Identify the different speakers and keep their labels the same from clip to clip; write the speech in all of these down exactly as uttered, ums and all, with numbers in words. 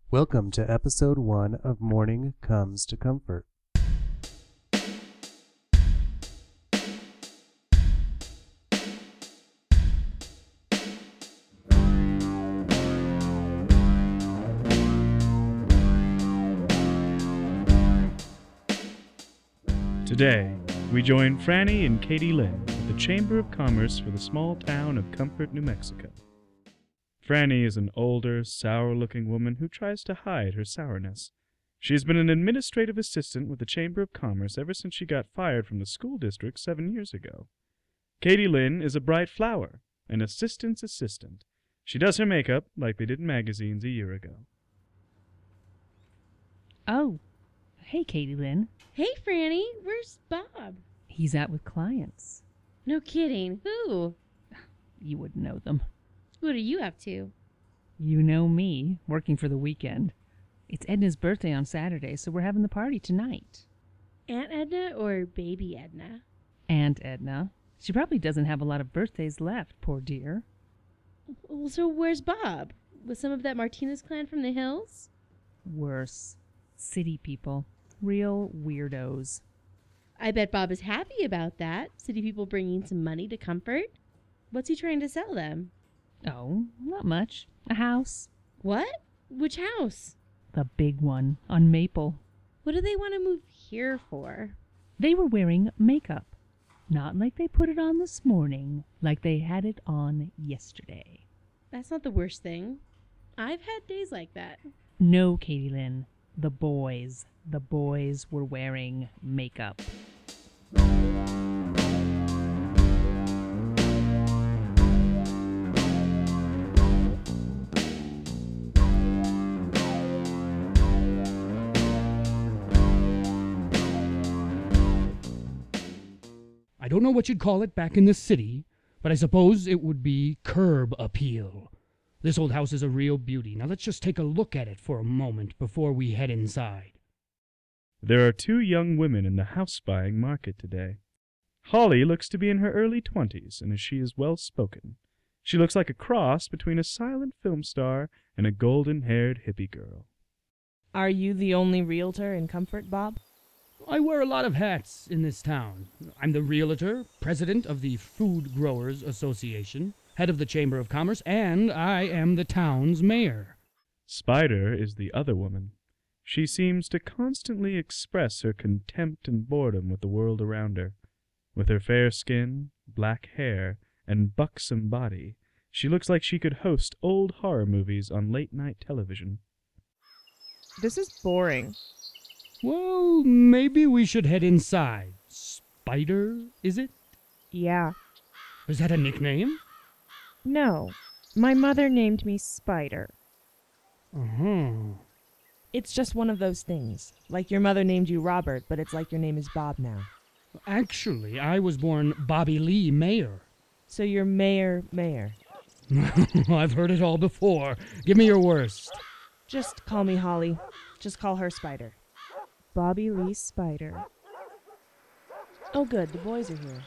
Speaker 1: Welcome to episode one of Morning Comes to Comfort.
Speaker 2: Today, we join Franny and Katie Lynn at the Chamber of Commerce for the small town of Comfort, New Mexico. Franny is an older, sour-looking woman who tries to hide her sourness. She has been an administrative assistant with the Chamber of Commerce ever since she got fired from the school district seven years ago. Katie Lynn is a bright flower, an assistant's assistant. She does her makeup like they did in magazines a year ago.
Speaker 3: Oh, hey, Katie Lynn.
Speaker 4: Hey, Franny, where's Bob?
Speaker 3: He's out with clients.
Speaker 4: No kidding. Who?
Speaker 3: You wouldn't know them.
Speaker 4: What are you up to?
Speaker 3: You know me, working for the weekend. It's Edna's birthday on Saturday, so we're having the party tonight.
Speaker 4: Aunt Edna or Baby Edna?
Speaker 3: Aunt Edna. She probably doesn't have a lot of birthdays left, poor dear.
Speaker 4: Well, so where's Bob? With some of that Martinez clan from the hills?
Speaker 3: Worse. City people. Real weirdos.
Speaker 4: I bet Bob is happy about that. City people bringing some money to Comfort. What's he trying to sell them?
Speaker 3: Oh, not much. A house.
Speaker 4: What? Which house?
Speaker 3: The big one, on Maple.
Speaker 4: What do they want to move here for?
Speaker 3: They were wearing makeup. Not like they put it on this morning, like they had it on yesterday.
Speaker 4: That's not the worst thing. I've had days like that.
Speaker 3: No, Katie Lynn. The boys. The boys were wearing makeup.
Speaker 5: I don't know what you'd call it back in the city, but I suppose it would be curb appeal. This old house is a real beauty. Now let's just take a look at it for a moment before we head inside.
Speaker 2: There are two young women in the house-buying market today. Holly looks to be in her early twenties, and she is well-spoken. She looks like a cross between a silent film star and a golden-haired hippie girl.
Speaker 6: Are you the only realtor in Comfort, Bob?
Speaker 5: I wear a lot of hats in this town. I'm the realtor, president of the Food Growers Association, head of the Chamber of Commerce, and I am the town's mayor.
Speaker 2: Spider is the other woman. She seems to constantly express her contempt and boredom with the world around her. With her fair skin, black hair, and buxom body, she looks like she could host old horror movies on late-night television.
Speaker 6: This is boring.
Speaker 5: Well, maybe we should head inside. Spider, is it?
Speaker 6: Yeah.
Speaker 5: Is that a nickname?
Speaker 6: No. My mother named me Spider.
Speaker 5: Uh-huh.
Speaker 6: It's just one of those things. Like your mother named you Robert, but it's like your name is Bob now.
Speaker 5: Actually, I was born Bobby Lee Mayer.
Speaker 6: So you're Mayor Mayor.
Speaker 5: I've heard it all before. Give me your worst.
Speaker 6: Just call me Holly. Just call her Spider. Bobby Lee Spider. Oh good, the boys are here.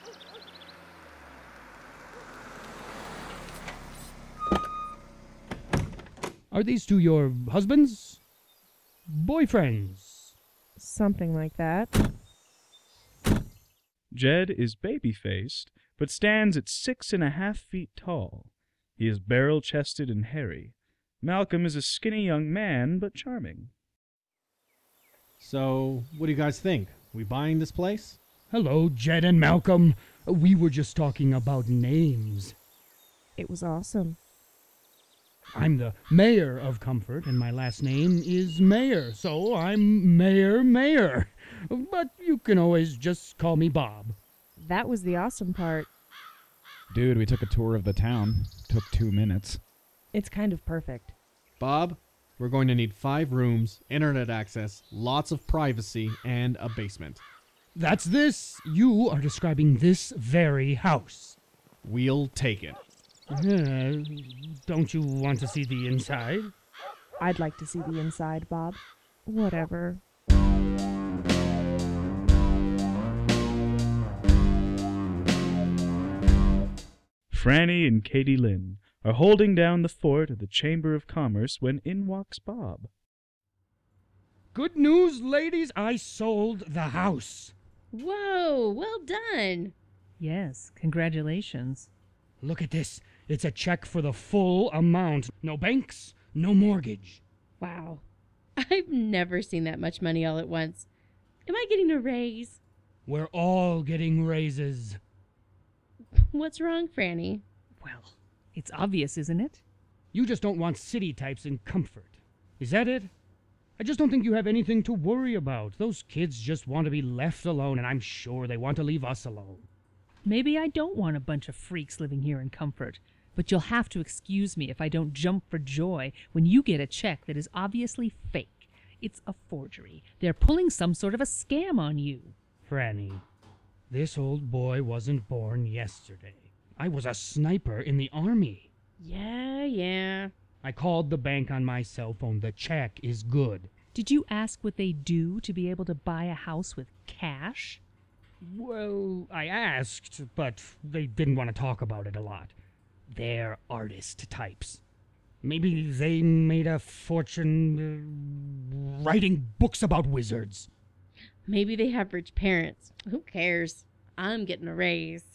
Speaker 5: Are these two your husbands? Boyfriends?
Speaker 6: Something like that.
Speaker 2: Jed is baby-faced, but stands at six and a half feet tall. He is barrel-chested and hairy. Malcolm is a skinny young man, but charming.
Speaker 7: So, what do you guys think? We buying this place?
Speaker 5: Hello, Jed and Malcolm. We were just talking about names.
Speaker 6: It was awesome.
Speaker 5: I'm the mayor of Comfort, and my last name is Mayer, so I'm Mayor Mayer. But you can always just call me Bob.
Speaker 6: That was the awesome part.
Speaker 8: Dude, we took a tour of the town. Took two minutes.
Speaker 6: It's kind of perfect.
Speaker 7: Bob, we're going to need five rooms, internet access, lots of privacy, and a basement.
Speaker 5: That's this. You are describing this very house.
Speaker 7: We'll take it.
Speaker 5: Uh, don't you want to see the inside?
Speaker 6: I'd like to see the inside, Bob. Whatever.
Speaker 2: Franny and Katie Lynn are holding down the fort of the Chamber of Commerce when in walks Bob.
Speaker 5: Good news, ladies, I sold the house.
Speaker 4: Whoa, well done.
Speaker 3: Yes, congratulations.
Speaker 5: Look at this. It's a check for the full amount. No banks, no mortgage.
Speaker 4: Wow. I've never seen that much money all at once. Am I getting a raise?
Speaker 5: We're all getting raises.
Speaker 4: What's wrong, Franny?
Speaker 3: Well, it's obvious, isn't it?
Speaker 5: You just don't want city types in comfort. Is that it? I just don't think you have anything to worry about. Those kids just want to be left alone, and I'm sure they want to leave us alone.
Speaker 3: Maybe I don't want a bunch of freaks living here in comfort, but you'll have to excuse me if I don't jump for joy when you get a check that is obviously fake. It's a forgery. They're pulling some sort of a scam on you.
Speaker 5: Franny, this old boy wasn't born yesterday. I was a sniper in the army.
Speaker 4: Yeah, yeah.
Speaker 5: I called the bank on my cell phone. The check is good.
Speaker 3: Did you ask what they do to be able to buy a house with cash?
Speaker 5: Well, I asked, but they didn't want to talk about it a lot. They're artist types. Maybe they made a fortune uh, writing books about wizards.
Speaker 4: Maybe they have rich parents. Who cares? I'm getting a raise.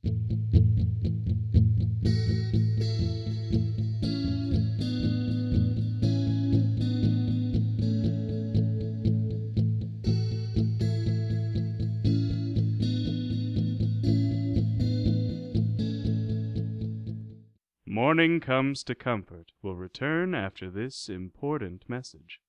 Speaker 2: Morning Comes to Comfort will return after this important message.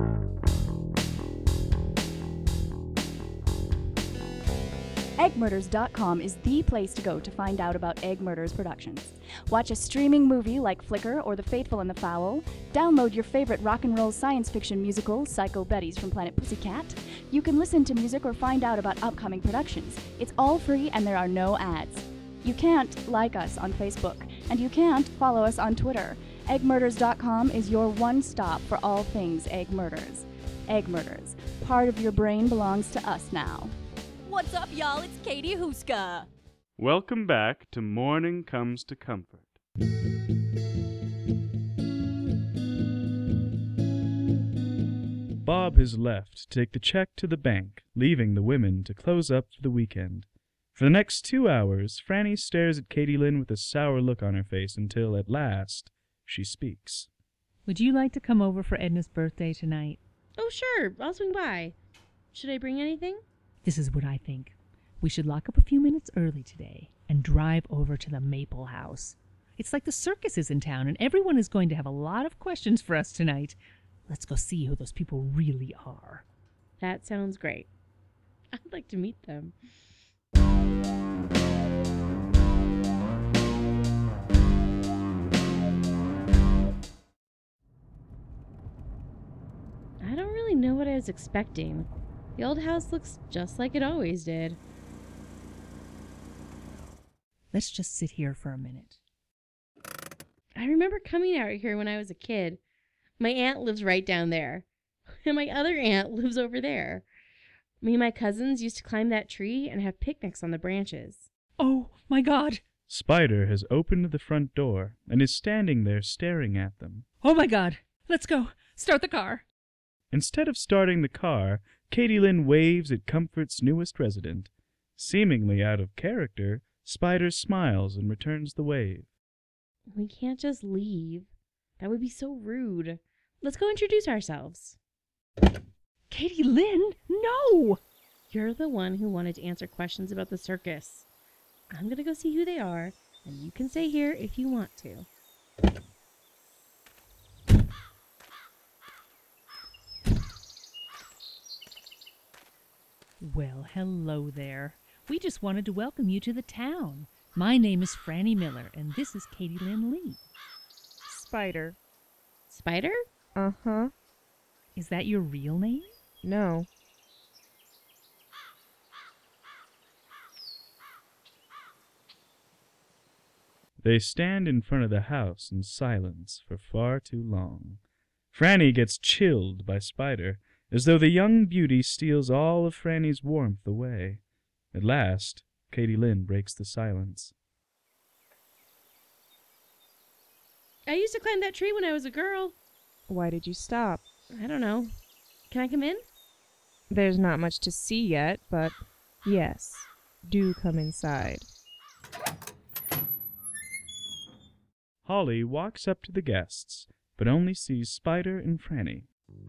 Speaker 9: egg murders dot com is the place to go to find out about Egg Murders Productions. Watch a streaming movie like Flicker or The Faithful and the Foul. Download your favorite rock and roll science fiction musical, Psycho Betties from Planet Pussycat. You can listen to music or find out about upcoming productions. It's all free and there are no ads. You can't like us on Facebook, and you can't follow us on Twitter. egg murders dot com is your one stop for all things Egg Murders. Egg Murders. Part of your brain belongs to us now.
Speaker 10: What's up, y'all? It's Katie Huska.
Speaker 2: Welcome back to Morning Comes to Comfort. Bob has left to take the check to the bank, leaving the women to close up for the weekend. For the next two hours, Franny stares at Katie Lynn with a sour look on her face until, at last, she speaks.
Speaker 3: Would you like to come over for Edna's birthday tonight?
Speaker 4: Oh, sure. I'll swing by. Should I bring anything?
Speaker 3: This is what I think. We should lock up a few minutes early today and drive over to the Maple House. It's like the circus is in town, and everyone is going to have a lot of questions for us tonight. Let's go see who those people really are.
Speaker 4: That sounds great. I'd like to meet them. I don't really know what I was expecting. The old house looks just like it always did.
Speaker 3: Let's just sit here for a minute.
Speaker 4: I remember coming out here when I was a kid. My aunt lives right down there. And my other aunt lives over there. Me and my cousins used to climb that tree and have picnics on the branches.
Speaker 3: Oh, my God!
Speaker 2: Spider has opened the front door and is standing there staring at them.
Speaker 3: Oh, my God! Let's go! Start the car!
Speaker 2: Instead of starting the car, Katie Lynn waves at Comfort's newest resident. Seemingly out of character, Spider smiles and returns the wave.
Speaker 4: We can't just leave. That would be so rude. Let's go introduce ourselves.
Speaker 3: Katie Lynn, no!
Speaker 4: You're the one who wanted to answer questions about the circus. I'm gonna go see who they are, and you can stay here if you want to.
Speaker 3: Well, hello there. We just wanted to welcome you to the town. My name is Franny Miller, and this is Katie Lynn Lee.
Speaker 6: Spider.
Speaker 4: Spider?
Speaker 6: Uh-huh.
Speaker 3: Is that your real name?
Speaker 6: No.
Speaker 2: They stand in front of the house in silence for far too long. Franny gets chilled by Spider, as though the young beauty steals all of Franny's warmth away. At last, Katie Lynn breaks the silence.
Speaker 4: I used to climb that tree when I was a girl.
Speaker 6: Why did you stop?
Speaker 4: I don't know. Can I come in?
Speaker 6: There's not much to see yet, but yes, do come inside.
Speaker 2: Holly walks up to the guests, but only sees Spider and Franny.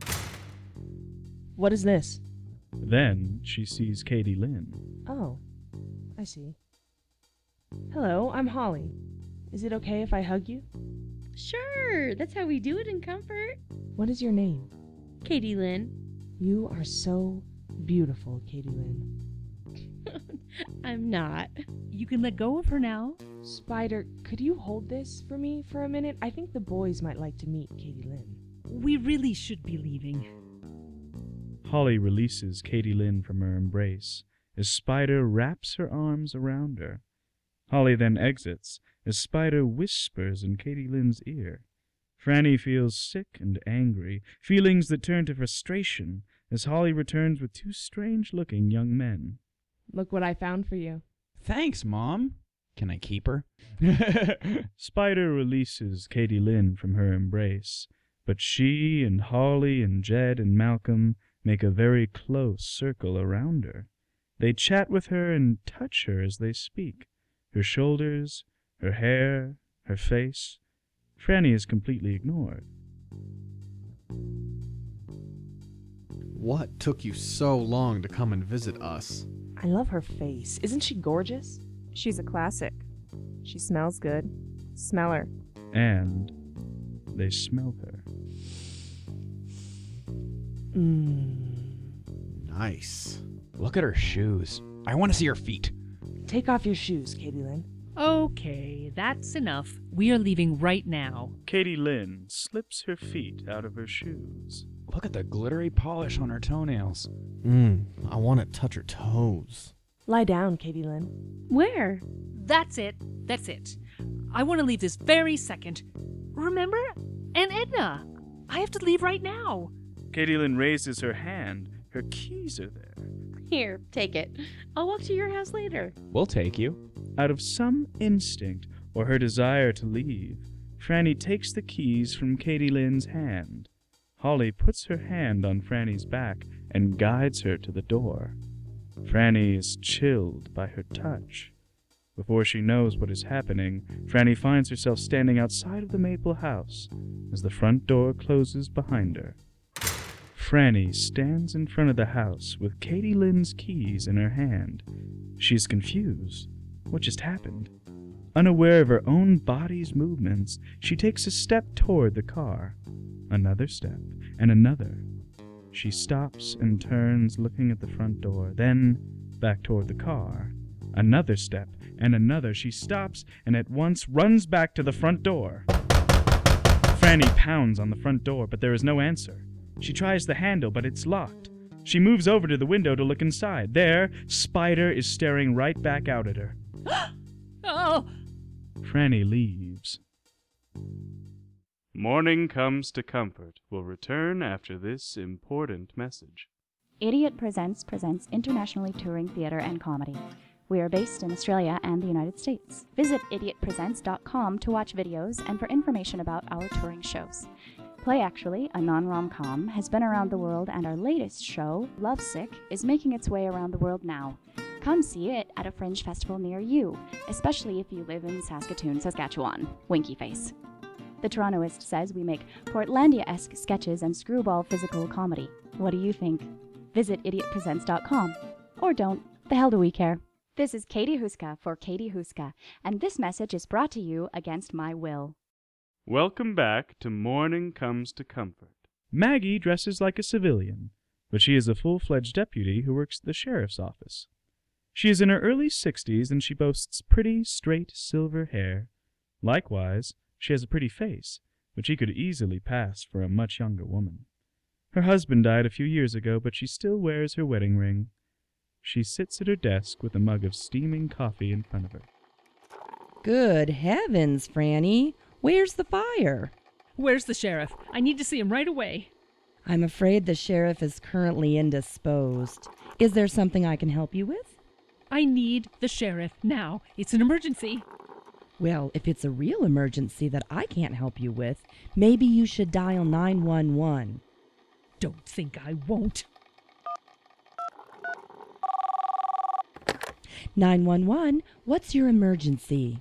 Speaker 6: What is this?
Speaker 2: Then she sees Katie Lynn.
Speaker 6: Oh, I see. Hello, I'm Holly. Is it okay if I hug you?
Speaker 4: Sure, that's how we do it in Comfort.
Speaker 6: What is your name?
Speaker 4: Katie Lynn.
Speaker 6: You are so beautiful, Katie Lynn.
Speaker 4: I'm not.
Speaker 3: You can let go of her now.
Speaker 6: Spider, could you hold this for me for a minute? I think the boys might like to meet Katie Lynn.
Speaker 3: We really should be leaving.
Speaker 2: Holly releases Katie Lynn from her embrace as Spider wraps her arms around her. Holly then exits as Spider whispers in Katie Lynn's ear. Franny feels sick and angry, feelings that turn to frustration as Holly returns with two strange-looking young men.
Speaker 6: Look what I found for you.
Speaker 8: Thanks, Mom. Can I keep her?
Speaker 2: Spider releases Katie Lynn from her embrace, but she and Holly and Jed and Malcolm make a very close circle around her. They chat with her and touch her as they speak. Her shoulders, her hair, her face. Franny is completely ignored.
Speaker 7: What took you so long to come and visit us?
Speaker 6: I love her face. Isn't she gorgeous? She's a classic. She smells good. Smell her.
Speaker 2: And they smell her.
Speaker 6: Mmm.
Speaker 7: Nice.
Speaker 8: Look at her shoes. I want to see her feet.
Speaker 6: Take off your shoes, Katie Lynn.
Speaker 3: Okay, that's enough. We are leaving right now.
Speaker 2: Katie Lynn slips her feet out of her shoes.
Speaker 8: Look at the glittery polish on her toenails.
Speaker 7: Mmm, I want to touch her toes.
Speaker 6: Lie down, Katie Lynn.
Speaker 4: Where?
Speaker 3: That's it. That's it. I want to leave this very second. Remember? Aunt Edna. I have to leave right now.
Speaker 2: Katie Lynn raises her hand. Her keys are there.
Speaker 4: Here, take it. I'll walk to your house later.
Speaker 8: We'll take you.
Speaker 2: Out of some instinct or her desire to leave, Franny takes the keys from Katie Lynn's hand. Holly puts her hand on Franny's back and guides her to the door. Franny is chilled by her touch. Before she knows what is happening, Franny finds herself standing outside of the Maple House as the front door closes behind her. Franny stands in front of the house with Katie Lynn's keys in her hand. She is confused. What just happened? Unaware of her own body's movements, she takes a step toward the car. Another step, and another. She stops and turns, looking at the front door, then back toward the car. Another step, and another. She stops and at once runs back to the front door. Franny pounds on the front door, but there is no answer. She tries the handle, but it's locked. She moves over to the window to look inside. There, Spider is staring right back out at her.
Speaker 3: Oh!
Speaker 2: Franny leaves. Morning Comes to Comfort will return after this important message.
Speaker 9: Idiot Presents presents internationally touring theater and comedy. We are based in Australia and the United States. Visit idiot presents dot com to watch videos and for information about our touring shows. Play Actually, a non-rom-com, has been around the world, and our latest show, Lovesick, is making its way around the world now. Come see it at a fringe festival near you, especially if you live in Saskatoon, Saskatchewan. Winky face. The Torontoist says we make Portlandia-esque sketches and screwball physical comedy. What do you think? Visit idiot presents dot com. Or don't. The hell do we care? This is Katie Huska for Katie Huska, and this message is brought to you against my will.
Speaker 2: Welcome back to Morning Comes to Comfort. Maggie dresses like a civilian, but she is a full-fledged deputy who works at the sheriff's office. She is in her early sixties, and she boasts pretty, straight, silver hair. Likewise, she has a pretty face, but she could easily pass for a much younger woman. Her husband died a few years ago, but she still wears her wedding ring. She sits at her desk with a mug of steaming coffee in front of her.
Speaker 11: Good heavens, Franny. Where's the fire?
Speaker 3: Where's the sheriff? I need to see him right away.
Speaker 11: I'm afraid the sheriff is currently indisposed. Is there something I can help you with?
Speaker 3: I need the sheriff now. It's an emergency.
Speaker 11: Well, if it's a real emergency that I can't help you with, maybe you should dial nine one one.
Speaker 3: Don't think I won't.
Speaker 11: nine one one, what's your emergency?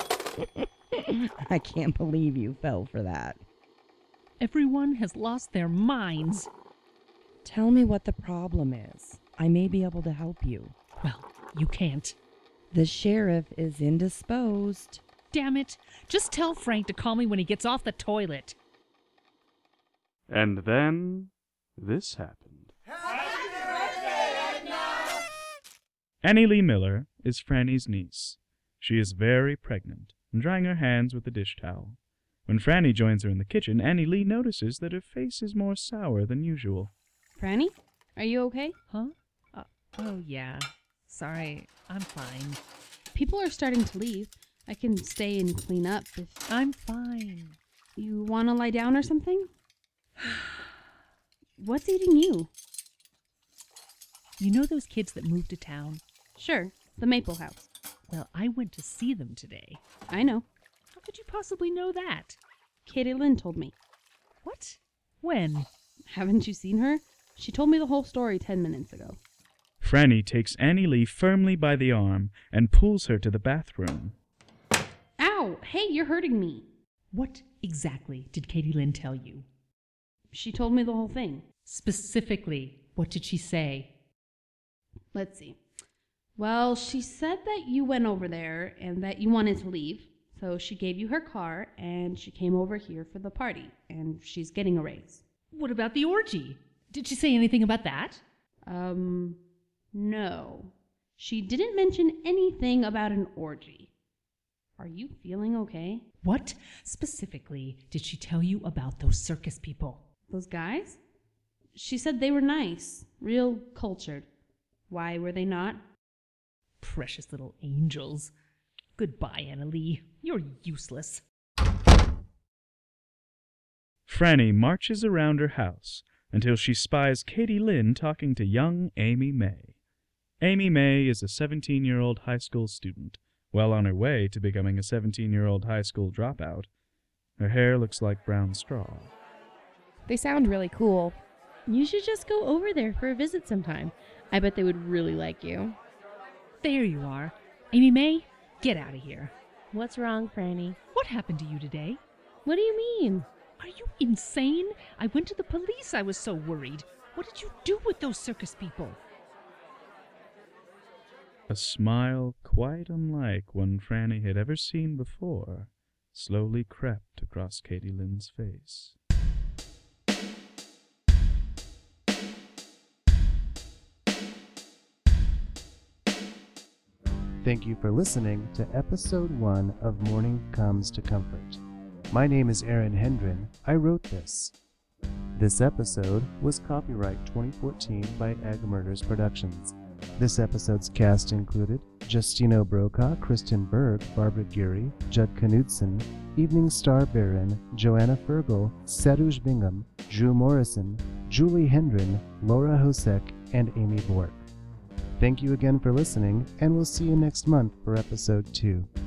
Speaker 11: I can't believe you fell for that.
Speaker 3: Everyone has lost their minds.
Speaker 11: Tell me what the problem is. I may be able to help you.
Speaker 3: Well, you can't.
Speaker 11: The sheriff is indisposed.
Speaker 3: Damn it. Just tell Frank to call me when he gets off the toilet.
Speaker 2: And then this happened. Annie Lee Miller is Franny's niece. She is very pregnant and drying her hands with a dish towel. When Franny joins her in the kitchen, Annie Lee notices that her face is more sour than usual.
Speaker 12: Franny, are you okay?
Speaker 3: Huh? Uh, oh, yeah. Sorry, I'm fine.
Speaker 12: People are starting to leave. I can stay and clean up if...
Speaker 3: I'm fine.
Speaker 12: You want to lie down or something? What's eating you?
Speaker 3: You know those kids that moved to town?
Speaker 12: Sure, the Maple House.
Speaker 3: Well, I went to see them today.
Speaker 12: I know.
Speaker 3: How could you possibly know that?
Speaker 12: Katie Lynn told me.
Speaker 3: What? When?
Speaker 12: Haven't you seen her? She told me the whole story ten minutes ago.
Speaker 2: Franny takes Annie Lee firmly by the arm and pulls her to the bathroom.
Speaker 12: Ow! Hey, you're hurting me.
Speaker 3: What exactly did Katie Lynn tell you?
Speaker 12: She told me the whole thing.
Speaker 3: Specifically, what did she say?
Speaker 12: Let's see. Well, she said that you went over there and that you wanted to leave. So she gave you her car and she came over here for the party and she's getting a raise.
Speaker 3: What about the orgy? Did she say anything about that?
Speaker 12: Um, no. She didn't mention anything about an orgy. Are you feeling okay?
Speaker 3: What specifically did she tell you about those circus people?
Speaker 12: Those guys? She said they were nice, real cultured. Why were they not?
Speaker 3: Precious little angels. Goodbye, Anna Lee. You're useless.
Speaker 2: Franny marches around her house until she spies Katie Lynn talking to young Amy May. Amy May is a seventeen-year-old high school student, well on her way to becoming a seventeen-year-old high school dropout. Her hair looks like brown straw.
Speaker 4: They sound really cool. You should just go over there for a visit sometime. I bet they would really like you.
Speaker 3: There you are. Amy May, get out of here.
Speaker 4: What's wrong, Franny?
Speaker 3: What happened to you today?
Speaker 4: What do you mean?
Speaker 3: Are you insane? I went to the police. I was so worried. What did you do with those circus people?
Speaker 2: A smile quite unlike one Franny had ever seen before slowly crept across Katie Lynn's face.
Speaker 1: Thank you for listening to episode one of Morning Comes to Comfort. My name is Aaron Hendren. I wrote this. This episode was copyright twenty fourteen by Egg Murders Productions. This episode's cast included Justino Brokaw, Kristen Berg, Barbara Geary, Judd Knudsen, Evening Star Baron, Joanna Fergal, Saruj Bingham, Drew Morrison, Julie Hendren, Laura Hosek, and Amy Bork. Thank you again for listening, and we'll see you next month for episode two.